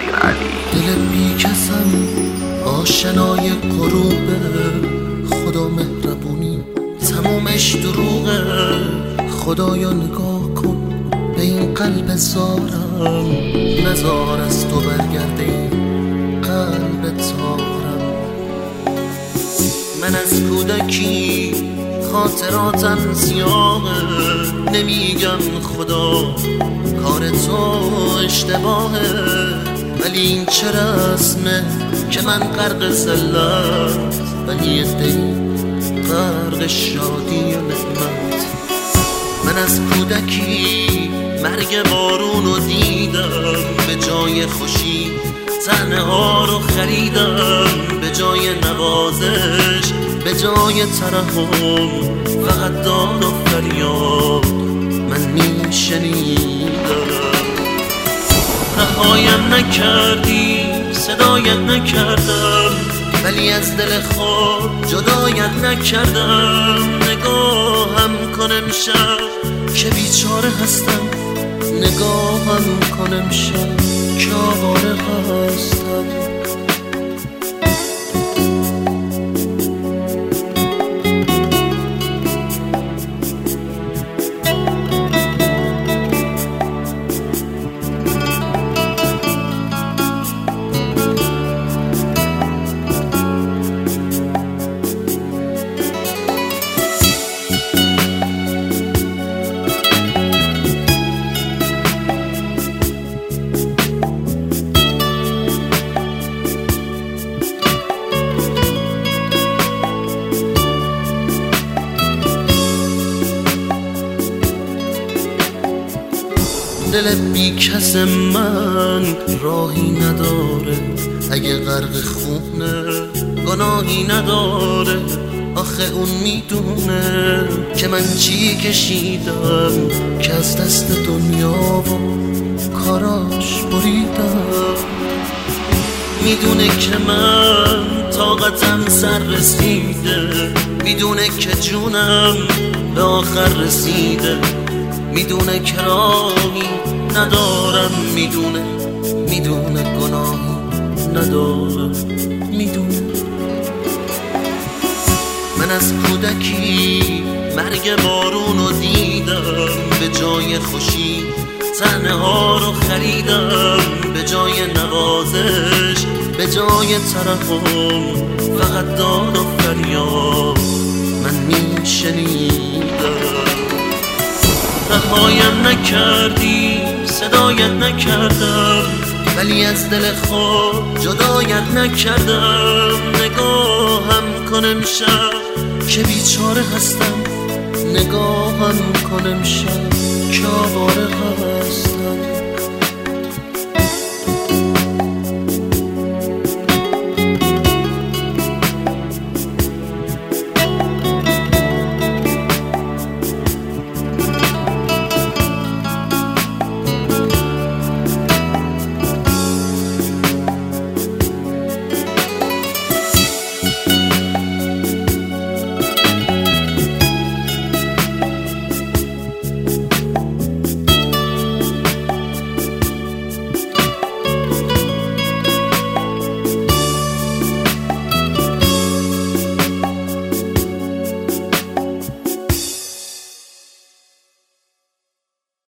دل بی کسم آشنای غروبه، خدا مهربونی تمومش دروغه. خدایا نگاه کن به این قلب زارم، نزار از تو برگرده این قلب تارم. من از کودکی خاطراتم سیاهه، نمیگم خدا کار تو اشتباهه، ولی این چه رسمه که من غرق ذلت ولی یه دین غرق شادی و نعمت. من از کودکی مرگ بارون رو دیدم، به جای خوشی صحنه ها رو خریدم، به جای نوازش به جای ترحم فقط داد و فریاد من میشنیدم. رهایم نکردی صدایت نکردم، ولی از دل خود جدایت نکردم. نگاهم کن امشب که بیچاره هستم، نگاهم کن امشب که آواره هستم. دل بی کس من راهی نداره، اگه غرق خونه گناهی نداره. آخه اون میدونه که من چی کشیدم، که از دست دنیا و کاراش بریدم. میدونه که من طاقتم سر رسیده، میدونه که جونم به آخر رسیده، میدونه که راهی ندارم، میدونه گناهی ندارم، میدونه. من از کودکی مرگ بارون رو دیدم، به جای خوشی صحنه ها رو خریدم، به جای نوازش به جای ترحم فقط داد و فریاد من میشنیدم. رهایم نکردی صدایت نکردم، ولی از دل خود جدایت نکردم. نگاهم کن امشب که بیچاره هستم، نگاهم کن امشب که